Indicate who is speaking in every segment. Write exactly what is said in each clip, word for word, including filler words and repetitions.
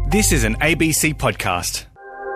Speaker 1: This is an A B C podcast.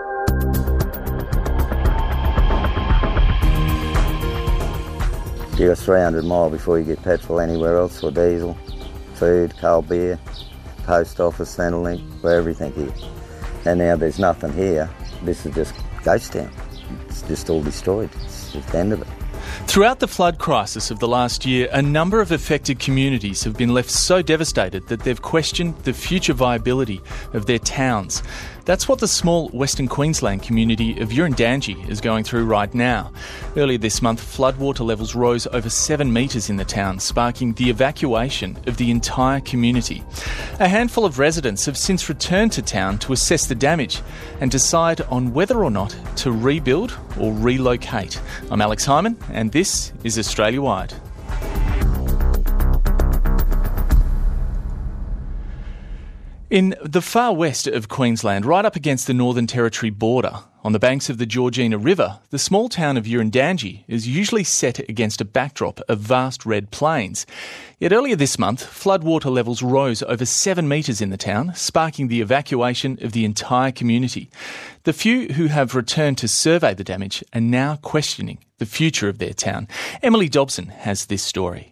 Speaker 2: You go three hundred mile before you get petrol anywhere else, or diesel, food, cold beer, post office, Centrelink, for everything here. And now there's nothing here. This is just ghost town. It's just all destroyed. It's just the end of it.
Speaker 3: Throughout the flood crisis of the last year, a number of affected communities have been left so devastated that they've questioned the future viability of their towns. That's what the small Western Queensland community of Urandangi is going through right now. Earlier this month, floodwater levels rose over seven metres in the town, sparking the evacuation of the entire community. A handful of residents have since returned to town to assess the damage and decide on whether or not to rebuild or relocate. I'm Alex Hyman, and this is Australia Wide. In the far west of Queensland, right up against the Northern Territory border, on the banks of the Georgina River, the small town of Urandangi is usually set against a backdrop of vast red plains. Yet earlier this month, floodwater levels rose over seven metres in the town, sparking the evacuation of the entire community. The few who have returned to survey the damage are now questioning the future of their town. Emily Dobson has this story.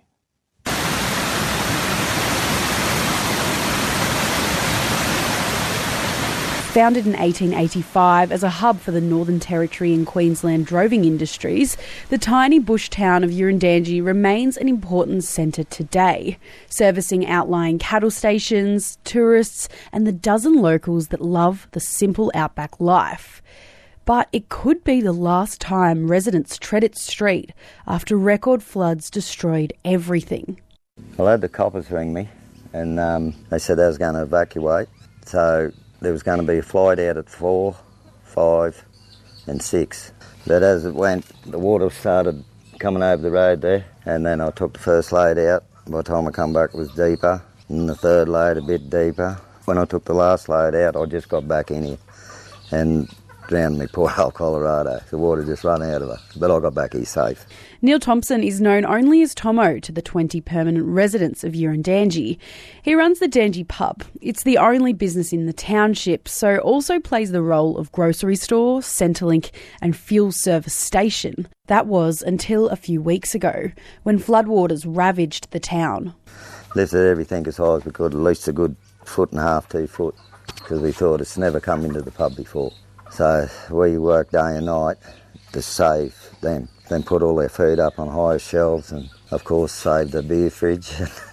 Speaker 4: Founded in eighteen eighty-five as a hub for the Northern Territory and Queensland droving industries, the tiny bush town of Urandangi remains an important centre today, servicing outlying cattle stations, tourists and the dozen locals that love the simple outback life. But it could be the last time residents tread its street after record floods destroyed everything.
Speaker 2: Well, I had the coppers ring me and um, they said they was going to evacuate, so there was going to be a flight out at four, five and six. But as it went, the water started coming over the road there, and then I took the first load out. By the time I come back it was deeper, and the third load a bit deeper. When I took the last load out, I just got back in here and drowned me poor old Colorado. The water just ran out of her, but I got back here safe.
Speaker 4: Neil Thompson is known only as Tomo to the twenty permanent residents of Urandangi. He runs the Dangi pub. It's the only business in the township, so also plays the role of grocery store, Centrelink and fuel service station. That was until a few weeks ago, when floodwaters ravaged the town.
Speaker 2: Lifted everything as high as we could, at least a good foot and a half, two foot, because we thought it's never come into the pub before. So we worked day and night to save them. Then put all their food up on higher shelves and, of course, save the beer fridge.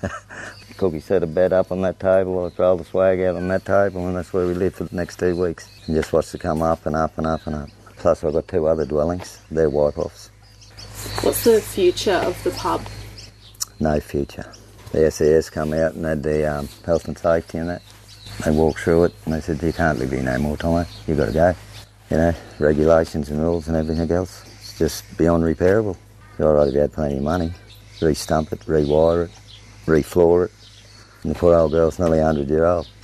Speaker 2: Cookie set a bed up on that table. I rolled the swag out on that table, and that's where we lived for the next two weeks. And just watched it come up and up and up and up. Plus I've got two other dwellings. They're wipe-offs.
Speaker 5: What's the future of the pub?
Speaker 2: No future. The S E S come out and had the um, health and safety and that. They walked through it and they said, you can't live here no more, Tomo. You've got to go. You know, regulations and rules and everything else. It's just beyond repairable. So I'd rather had plenty of money. Re-stump it, rewire it, re-floor it. And the poor old girl's nearly one hundred year old.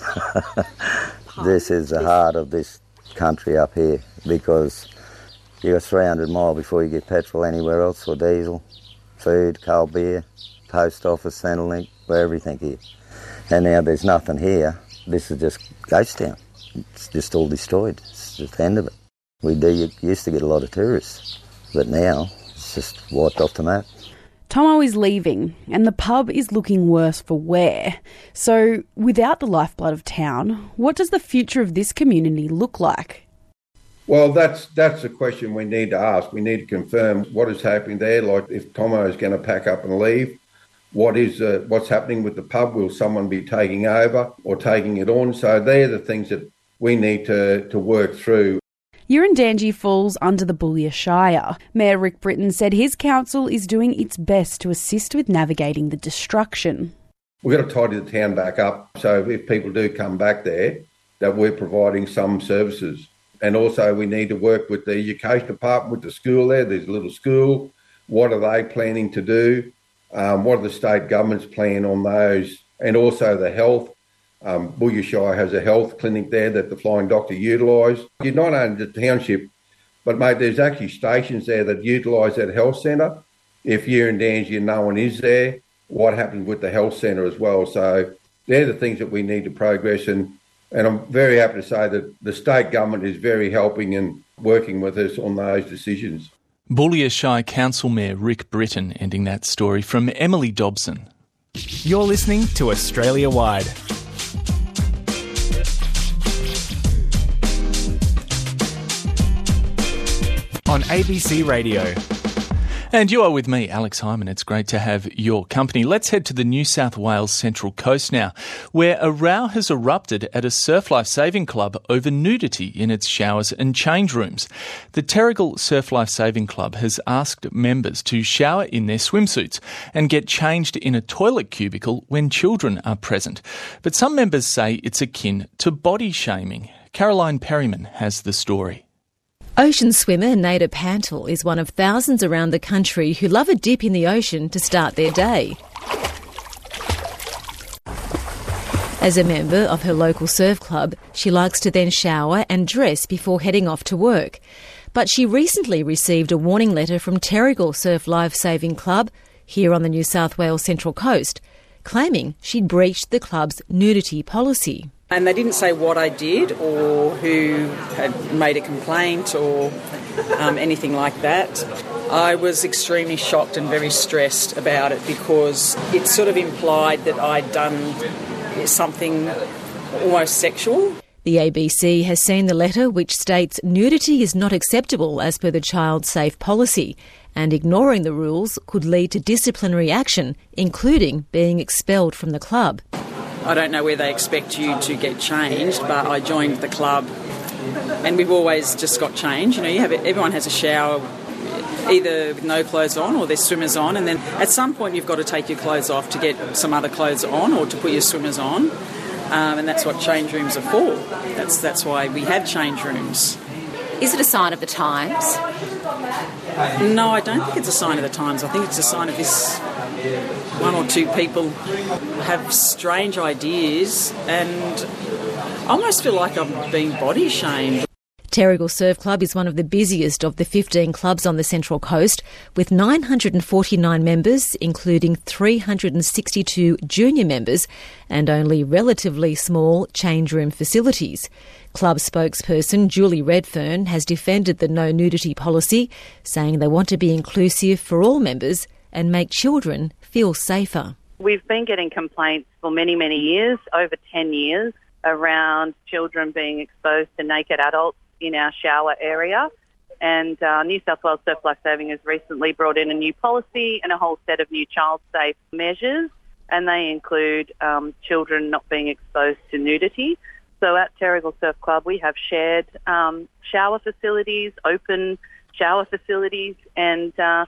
Speaker 2: This is the heart of this country up here, because you go three hundred mile before you get petrol anywhere else, or diesel, food, cold beer, post office, Centrelink, for everything here. And now there's nothing here. This is just ghost town. It's just all destroyed. It's just the end of it. We do, used to get a lot of tourists, but now it's just wiped off the map.
Speaker 4: Tomo is leaving and the pub is looking worse for wear. So without the lifeblood of town, what does the future of this community look like?
Speaker 6: Well, that's that's a question we need to ask. We need to confirm what is happening there, like if Tomo is going to pack up and leave. What is uh, what's happening with the pub? Will someone be taking over or taking it on? So they're the things that we need to, to work through.
Speaker 4: Urandangi falls under the Boulia Shire. Mayor Rick Britton said his council is doing its best to assist with navigating the destruction.
Speaker 6: We've got to tidy the town back up, so if people do come back there, that we're providing some services. And also we need to work with the education department, with the school there. There's a little school. What are they planning to do? Um, what are the state government's plan on those? And also the health. Um, Boulia Shire has a health clinic there that the Flying Doctor utilise. You're not only the township, but mate, there's actually stations there that utilise that health centre. If you're in danger and no one is there, what happens with the health centre as well? So they're the things that we need to progress, and And I'm very happy to say that the state government is very helping and working with us on those decisions.
Speaker 3: Boulia Shire Council Mayor Rick Britton ending that story from Emily Dobson.
Speaker 1: You're listening to Australia Wide. On A B C Radio.
Speaker 3: And you are with me, Alex Hyman. It's great to have your company. Let's head to the New South Wales Central Coast now, where a row has erupted at a Surf Life Saving Club over nudity in its showers and change rooms. The Terrigal Surf Life Saving Club has asked members to shower in their swimsuits and get changed in a toilet cubicle when children are present. But some members say it's akin to body shaming. Caroline Perryman has the story.
Speaker 7: Ocean swimmer Nada Pantel is one of thousands around the country who love a dip in the ocean to start their day. As a member of her local surf club, she likes to then shower and dress before heading off to work. But she recently received a warning letter from Terrigal Surf Life Saving Club, here on the New South Wales Central Coast, claiming she'd breached the club's nudity policy.
Speaker 8: And they didn't say what I did or who had made a complaint or um, anything like that. I was extremely shocked and very stressed about it because it sort of implied that I'd done something almost sexual.
Speaker 7: The A B C has seen the letter which states nudity is not acceptable as per the Child Safe policy, and ignoring the rules could lead to disciplinary action, including being expelled from the club.
Speaker 8: I don't know where they expect you to get changed, but I joined the club and we've always just got changed. You know, you have everyone has a shower either with no clothes on or their swimmers on, and then at some point you've got to take your clothes off to get some other clothes on or to put your swimmers on, um, and that's what change rooms are for. That's, that's why we have change rooms.
Speaker 9: Is it a sign of the times?
Speaker 8: No, I don't think it's a sign of the times. I think it's a sign of this one or two people have strange ideas and I almost feel like I'm being body shamed.
Speaker 7: Terrigal Surf Club is one of the busiest of the fifteen clubs on the Central Coast, with nine hundred forty-nine members, including three hundred sixty-two junior members, and only relatively small change room facilities. Club spokesperson Julie Redfern has defended the no nudity policy, saying they want to be inclusive for all members and make children feel safer.
Speaker 10: We've been getting complaints for many, many years, over ten years, around children being exposed to naked adults in our shower area. And uh, New South Wales Surf Life Saving has recently brought in a new policy and a whole set of new child-safe measures, and they include um, children not being exposed to nudity. So at Terrigal Surf Club, we have shared um, shower facilities, open shower facilities, and uh,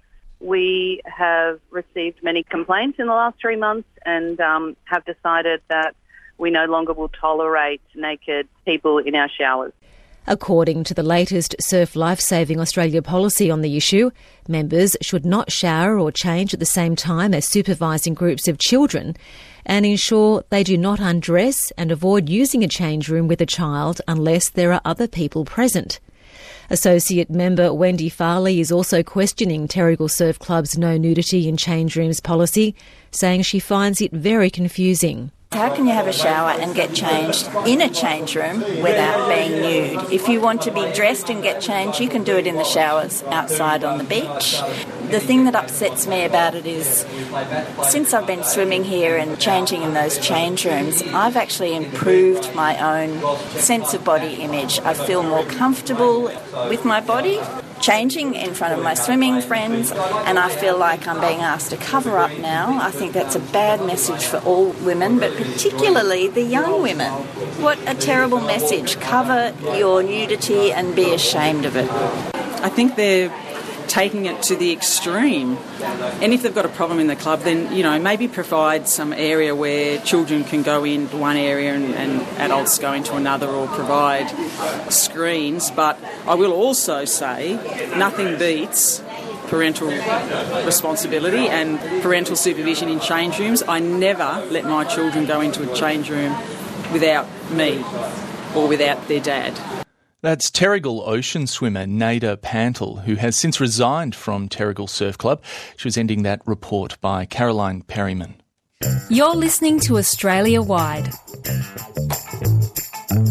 Speaker 10: we have received many complaints in the last three months and um, have decided that we no longer will tolerate naked people in our showers.
Speaker 7: According to the latest Surf Life Saving Australia policy on the issue, members should not shower or change at the same time as supervising groups of children and ensure they do not undress and avoid using a change room with a child unless there are other people present. Associate member Wendy Farley is also questioning Terrigal Surf Club's no nudity in change rooms policy, saying she finds it very confusing.
Speaker 11: How can you have a shower and get changed in a change room without being nude? If you want to be dressed and get changed, you can do it in the showers outside on the beach. The thing that upsets me about it is, since I've been swimming here and changing in those change rooms, I've actually improved my own sense of body image. I feel more comfortable with my body, changing in front of my swimming friends, and I feel like I'm being asked to cover up now. I think that's a bad message for all women, but particularly the young women. What a terrible message. Cover your nudity and be ashamed of it.
Speaker 8: I think they're taking it to the extreme. And if they've got a problem in the club, then, you know, maybe provide some area where children can go into one area and, and adults go into another, or provide screens. But I will also say nothing beats parental responsibility and parental supervision in change rooms. I never let my children go into a change room without me or without their dad.
Speaker 3: That's Terrigal ocean swimmer Nada Pantel, who has since resigned from Terrigal Surf Club. She was ending that report by Caroline Perryman.
Speaker 9: You're listening to Australia Wide.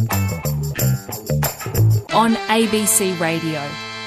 Speaker 12: on A B C Radio.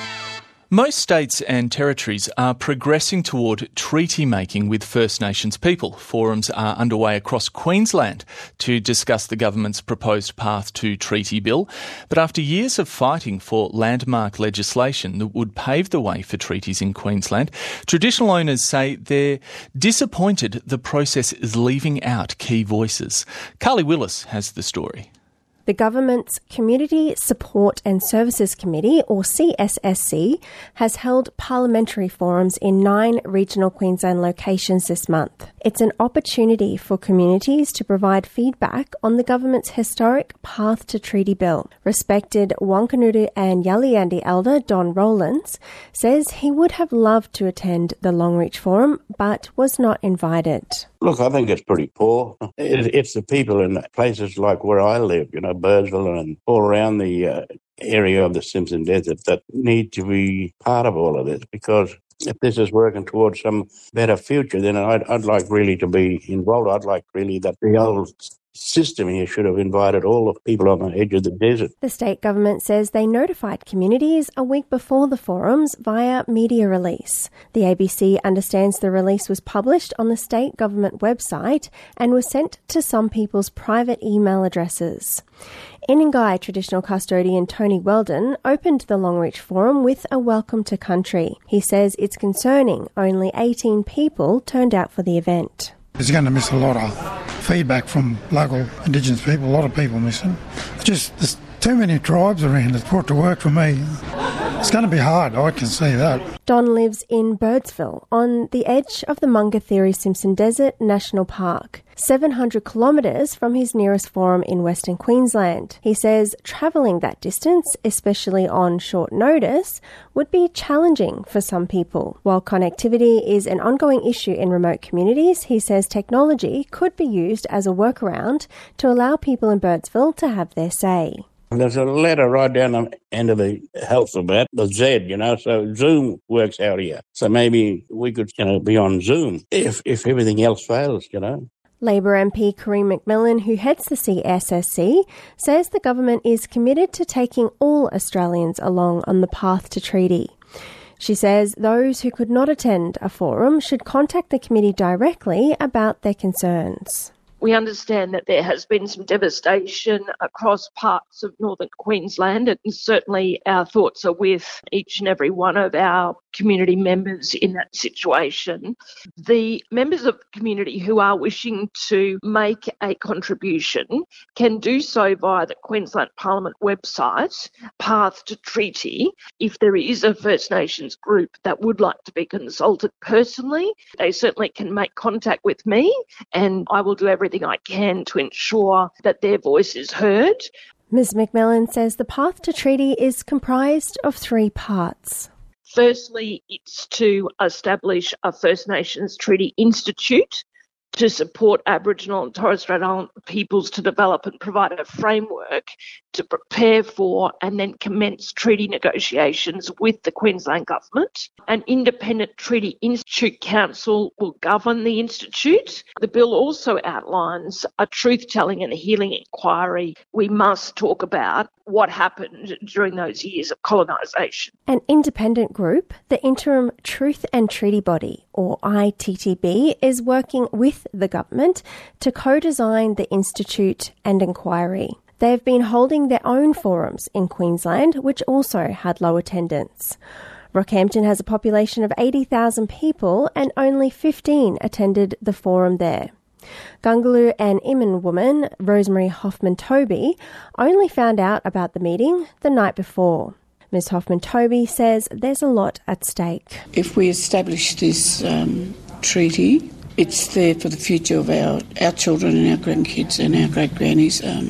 Speaker 3: Most states and territories are progressing toward treaty making with First Nations people. Forums are underway across Queensland to discuss the government's proposed path to treaty bill. But after years of fighting for landmark legislation that would pave the way for treaties in Queensland, traditional owners say they're disappointed the process is leaving out key voices. Carly Willis has the story.
Speaker 13: The government's Community Support and Services Committee, or C S S C, has held parliamentary forums in nine regional Queensland locations this month. It's an opportunity for communities to provide feedback on the government's historic path to treaty bill. Respected Wanganuru and Yaliyandi elder Don Rowlands says he would have loved to attend the Longreach Forum, but was not invited.
Speaker 14: Look, I think it's pretty poor. It's the people in places like where I live, you know, Birdsville and all around the uh, area of the Simpson Desert that need to be part of all of this, because if this is working towards some better future, then I'd, I'd like really to be involved. I'd like really that the old system here should have invited all the people on the edge of the desert.
Speaker 13: The state government says they notified communities a week before the forums via media release. The A B C understands the release was published on the state government website and was sent to some people's private email addresses. Inangai traditional custodian Tony Weldon opened the Longreach Forum with a welcome to country. He says it's concerning only eighteen people turned out for the event.
Speaker 15: It's going to miss a lot of feedback from local Indigenous people, a lot of people missing. Just there's too many tribes around that's put to work for me. It's going to be hard, I can see that.
Speaker 13: Don lives in Birdsville, on the edge of the Mungathiri Simpson Desert National Park, seven hundred kilometres from his nearest forum in Western Queensland. He says travelling that distance, especially on short notice, would be challenging for some people. While connectivity is an ongoing issue in remote communities, he says technology could be used as a workaround to allow people in Birdsville to have their say.
Speaker 14: There's a letter right down the end of the alphabet, the Z, you know, so Zoom works out here. So maybe we could, you know, be on Zoom if, if everything else fails, you know.
Speaker 13: Labor M P Kareem McMillan, who heads the C S S C, says the government is committed to taking all Australians along on the path to treaty. She says those who could not attend a forum should contact the committee directly about their concerns.
Speaker 16: We understand that there has been some devastation across parts of northern Queensland, and certainly our thoughts are with each and every one of our community members in that situation. The members of the community who are wishing to make a contribution can do so via the Queensland Parliament website, Path to Treaty. If there is a First Nations group that would like to be consulted personally, they certainly can make contact with me, and I will do everything I can to ensure that their voice is heard.
Speaker 13: Miz McMillan says the path to treaty is comprised of three parts.
Speaker 16: Firstly, it's to establish a First Nations Treaty Institute to support Aboriginal and Torres Strait Islander peoples to develop and provide a framework to prepare for and then commence treaty negotiations with the Queensland Government. An independent Treaty Institute Council will govern the institute. The bill also outlines a truth-telling and a healing inquiry. We must talk about what happened during those years of colonisation.
Speaker 13: An independent group, the Interim Truth and Treaty Body, or I T T B, is working with the government to co-design the institute and inquiry. They've been holding their own forums in Queensland, which also had low attendance. Rockhampton has a population of eighty thousand people and only fifteen attended the forum there. Gungaloo and Iman woman Rosemary Hoffman-Toby only found out about the meeting the night before. Miz Hoffman-Toby says there's a lot at stake.
Speaker 17: If we establish this um, treaty, it's there for the future of our, our children and our grandkids and our great-grannies. Um,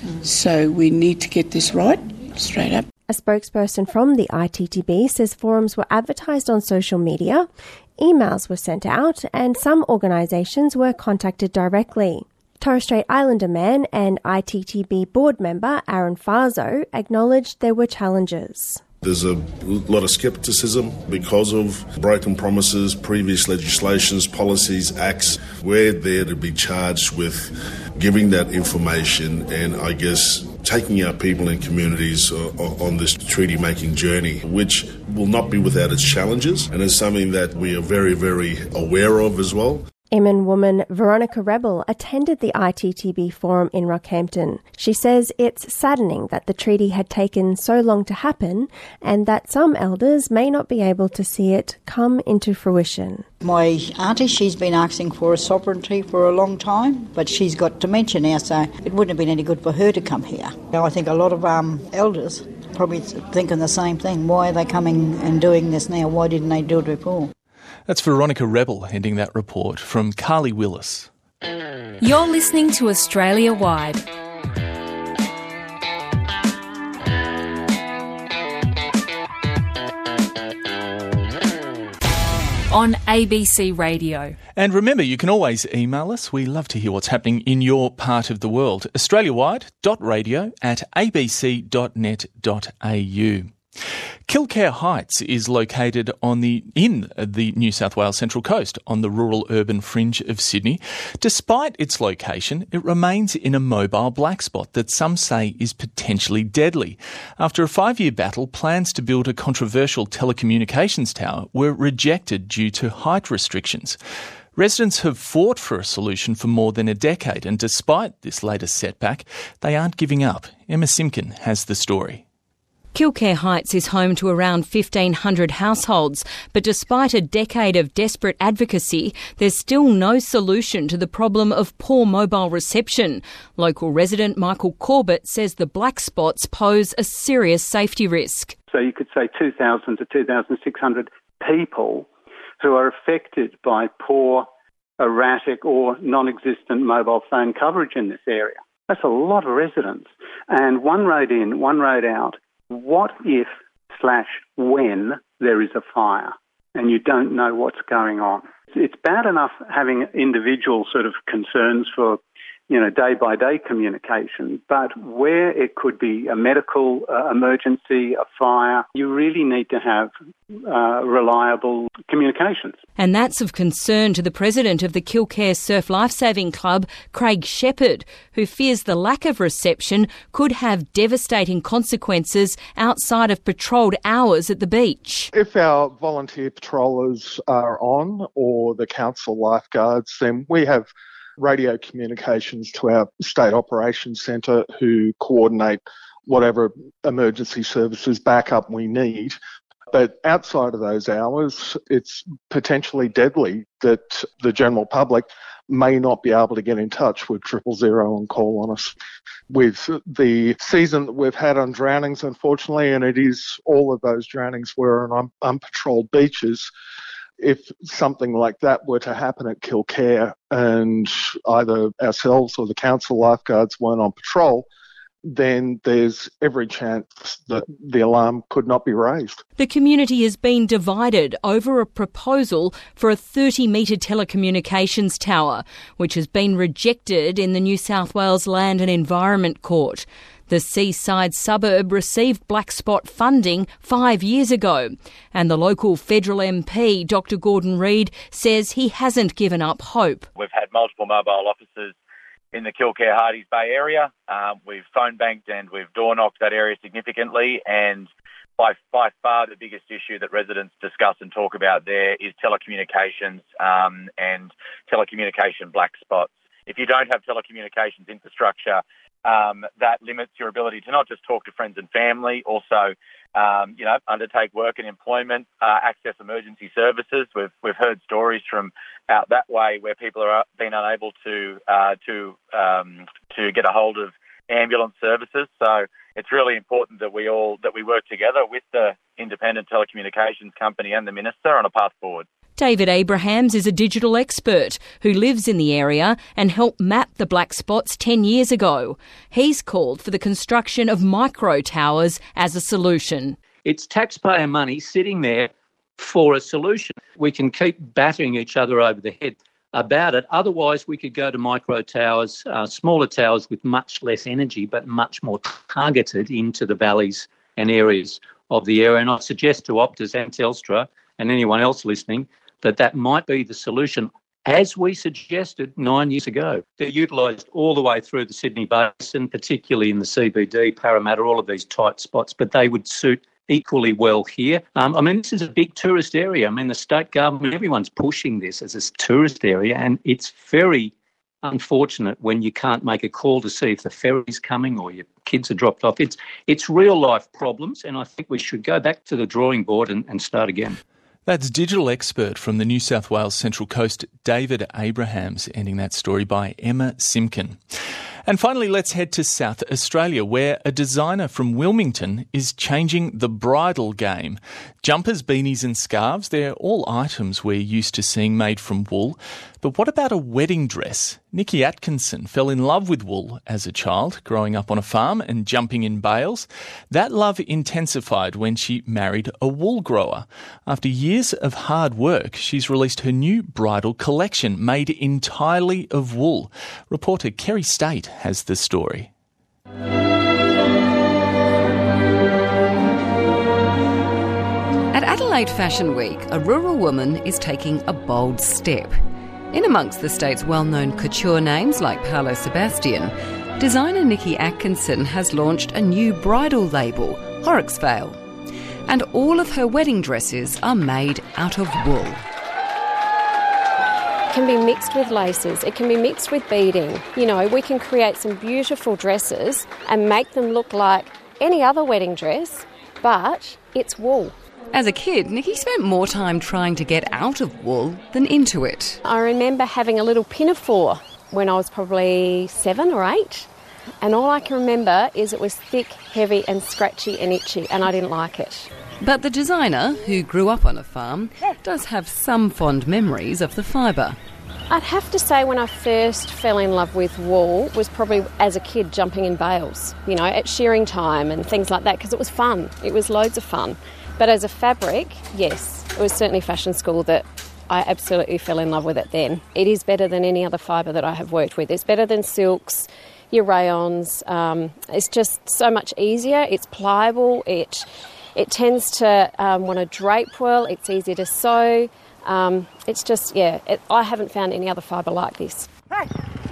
Speaker 17: so we need to get this right, straight up.
Speaker 13: A spokesperson from the I T T B says forums were advertised on social media, emails were sent out, and some organisations were contacted directly. Torres Strait Islander man and I T T B board member Aaron Farzo acknowledged there were challenges.
Speaker 18: There's a lot of scepticism because of broken promises, previous legislations, policies, acts. We're there to be charged with giving that information and, I guess, taking our people and communities uh, on this treaty-making journey, which will not be without its challenges, and is something that we are very, very aware of as well.
Speaker 13: Emin woman Veronica Rebel attended the I T T B forum in Rockhampton. She says it's saddening that the treaty had taken so long to happen and that some elders may not be able to see it come into fruition.
Speaker 19: My auntie, she's been asking for a sovereignty for a long time, but she's got dementia now, so it wouldn't have been any good for her to come here. Now, I think a lot of um, elders probably thinking the same thing. Why are they coming and doing this now? Why didn't they do it before?
Speaker 3: That's Veronica Rebel ending that report from Carly Willis.
Speaker 12: You're listening to Australia Wide. On A B C Radio.
Speaker 3: And remember, you can always email us. We love to hear what's happening in your part of the world. Australiawide dot radio at a b c dot net dot a u. Kilcare Heights is located on the in the New South Wales Central Coast on the rural urban fringe of Sydney. Despite its location, it remains in a mobile black spot that some say is potentially deadly. After a five-year battle, plans to build a controversial telecommunications tower were rejected due to height restrictions. Residents have fought for a solution for more than a decade, and despite this latest setback, they aren't giving up. Emma Simkin has the story.
Speaker 20: Kilcare Heights is home to around fifteen hundred households, but despite a decade of desperate advocacy, there's still no solution to the problem of poor mobile reception. Local resident Michael Corbett says the black spots pose a serious safety risk.
Speaker 21: So you could say two thousand to two thousand six hundred people who are affected by poor, erratic or non-existent mobile phone coverage in this area. That's a lot of residents. And one road in, one road out. What if slash when there is a fire and you don't know what's going on? It's bad enough having individual sort of concerns for, you know, day-by-day communication, but where it could be a medical uh, emergency, a fire, you really need to have uh, reliable communications.
Speaker 20: And that's of concern to the president of the Kilcare Surf Lifesaving Club, Craig Shepherd, who fears the lack of reception could have devastating consequences outside of patrolled hours at the beach.
Speaker 22: If our volunteer patrollers are on, or the council lifeguards, then we have radio communications to our state operations centre who coordinate whatever emergency services backup we need. But outside of those hours, it's potentially deadly that the general public may not be able to get in touch with triple zero and call on us. With the season that we've had on drownings, unfortunately, and it is all of those drownings were on unpatrolled beaches, if something like that were to happen at Kilcare and either ourselves or the council lifeguards weren't on patrol, then there's every chance that the alarm could not be raised.
Speaker 20: The community has been divided over a proposal for a thirty metre telecommunications tower, which has been rejected in the New South Wales Land and Environment Court. The seaside suburb received black spot funding five years ago, and the local federal M P, Doctor Gordon Reid, says he hasn't given up hope.
Speaker 23: We've had multiple mobile officers in the Kilcare Hardies Bay area. Um, we've phone banked and we've door knocked that area significantly, and by, by far the biggest issue that residents discuss and talk about there is telecommunications um, and telecommunication black spots. If you don't have telecommunications infrastructure, um, that limits your ability to not just talk to friends and family, also, um, you know, undertake work and employment, uh, access emergency services. We've we've heard stories from out that way where people are been unable to uh, to um, to get a hold of ambulance services. So it's really important that we all that we work together with the independent telecommunications company and the minister on a path forward.
Speaker 20: David Abrahams is a digital expert who lives in the area and helped map the black spots ten years ago. He's called for the construction of micro towers as a solution.
Speaker 24: It's taxpayer money sitting there for a solution. We can keep battering each other over the head about it. Otherwise, we could go to micro towers, uh, smaller towers with much less energy, but much more targeted into the valleys and areas of the area. And I suggest to Optus and Telstra and anyone else listening that that might be the solution. as we suggested nine years ago. They're utilised all the way through the Sydney Basin, particularly in the C B D, Parramatta, all of these tight spots, but they would suit equally well here. Um, I mean, this is a big tourist area. I mean, the state government, everyone's pushing this as a tourist area, and it's very unfortunate when you can't make a call to see if the ferry's coming or your kids are dropped off. It's it's real-life problems, and I think we should go back to the drawing board and, and start again.
Speaker 3: That's digital expert from the New South Wales Central Coast, David Abrahams, ending that story by Emma Simkin. And finally, let's head to South Australia, where a designer from Wilmington is changing the bridal game. Jumpers, beanies and scarves, they're all items we're used to seeing made from wool. But what about a wedding dress? Nikki Atkinson fell in love with wool as a child, growing up on a farm and jumping in bales. That love intensified when she married a wool grower. After years of hard work, she's released her new bridal collection made entirely of wool. Reporter Kerry State has the story.
Speaker 2: At Adelaide Fashion Week, a rural woman is taking a bold step. In amongst the state's well-known couture names like Paolo Sebastian, designer Nikki Atkinson has launched a new bridal label, Horrocks Vale. And all of her wedding dresses are made out of wool.
Speaker 4: It can be mixed with laces, it can be mixed with beading. You know, we can create some beautiful dresses and make them look like any other wedding dress, but it's wool.
Speaker 2: As a kid, Nikki spent more time trying to get out of wool than into it.
Speaker 4: I remember having a little pinafore when I was probably seven or eight, and all I can remember is it was thick, heavy and scratchy and itchy, and I didn't like it.
Speaker 2: But the designer, who grew up on a farm, does have some fond memories of the fibre.
Speaker 4: I'd have to say when I first fell in love with wool was probably as a kid jumping in bales, you know, at shearing time and things like that, because it was fun. It was loads of fun. But as a fabric, yes, it was certainly fashion school that I absolutely fell in love with it then. It is better than any other fibre that I have worked with. It's better than silks, your rayons. Um, it's just so much easier. It's pliable. It it tends to um, want to drape well. It's easier to sew. Um, it's just, yeah, it, I haven't found any other fibre like this. Hey.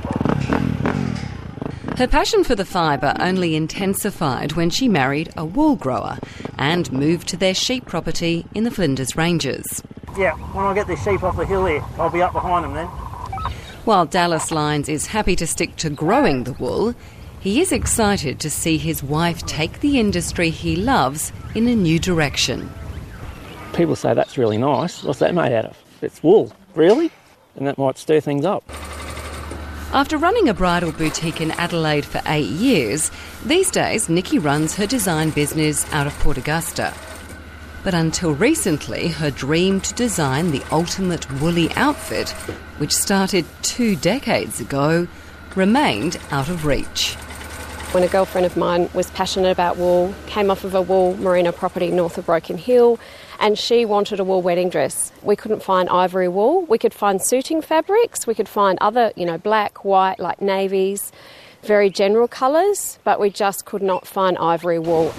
Speaker 2: Her passion for the fibre only intensified when she married a wool grower and moved to their sheep property in the Flinders Ranges.
Speaker 5: Yeah, when I get the sheep off the hill here, I'll be up behind them then.
Speaker 2: While Dallas Lyons is happy to stick to growing the wool, he is excited to see his wife take the industry he loves in a new direction.
Speaker 5: People say, that's really nice. What's that made out of? It's wool. Really? And that might stir things up.
Speaker 2: After running a bridal boutique in Adelaide for eight years, these days Nikki runs her design business out of Port Augusta. But until recently, her dream to design the ultimate woolly outfit, which started two decades ago, remained out of reach.
Speaker 4: When a girlfriend of mine was passionate about wool, came off of a wool merino property north of Broken Hill, and she wanted a wool wedding dress. We couldn't find ivory wool. We could find suiting fabrics. We could find other, you know, black, white, like navies, very general colours, but we just could not find ivory wool.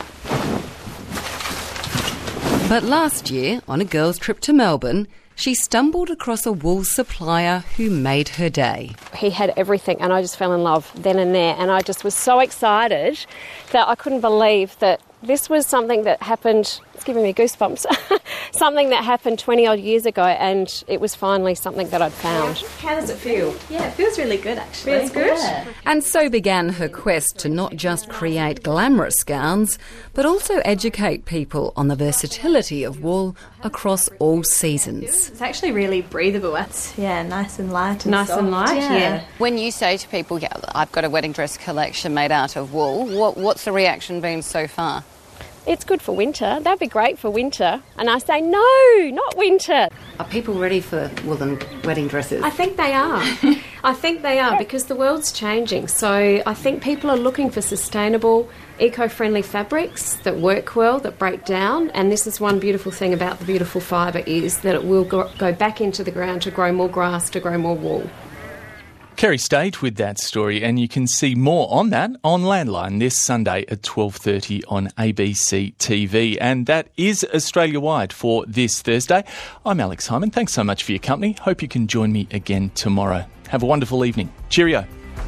Speaker 2: But last year, on a girls' trip to Melbourne, she stumbled across a wool supplier who made her day.
Speaker 4: He had everything, and I just fell in love then and there, and I just was so excited that I couldn't believe that this was something that happened, it's giving me goosebumps, something that happened twenty odd years ago, and it was finally something that I'd found.
Speaker 6: How does it feel? Yeah, it feels really good actually.
Speaker 4: Feels good?
Speaker 6: Yeah.
Speaker 2: And so began her quest to not just create glamorous gowns, but also educate people on the versatility of wool across all seasons.
Speaker 6: It's actually really breathable. It's, yeah, nice and light and
Speaker 4: Nice
Speaker 6: soft.
Speaker 4: and light, yeah.
Speaker 6: yeah.
Speaker 25: When you say to people, yeah, I've got a wedding dress collection made out of wool, what, what's the reaction been so far?
Speaker 4: It's good for winter. That'd be great for winter. And I say, no, not winter.
Speaker 25: Are people ready for woolen wedding dresses?
Speaker 4: I think they are. I think they are, because the world's changing. So I think people are looking for sustainable, eco-friendly fabrics that work well, that break down. And this is one beautiful thing about the beautiful fibre, is that it will go back into the ground to grow more grass, to grow more wool.
Speaker 3: Kerry stayed with that story, and you can see more on that on Landline this Sunday at twelve thirty on A B C T V. And that is Australia-wide for this Thursday. I'm Alex Hyman. Thanks so much for your company. Hope you can join me again tomorrow. Have a wonderful evening. Cheerio.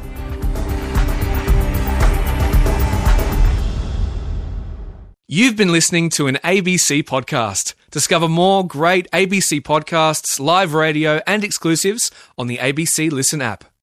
Speaker 1: You've been listening to an A B C podcast. Discover more great A B C podcasts, live radio and exclusives on the A B C Listen app.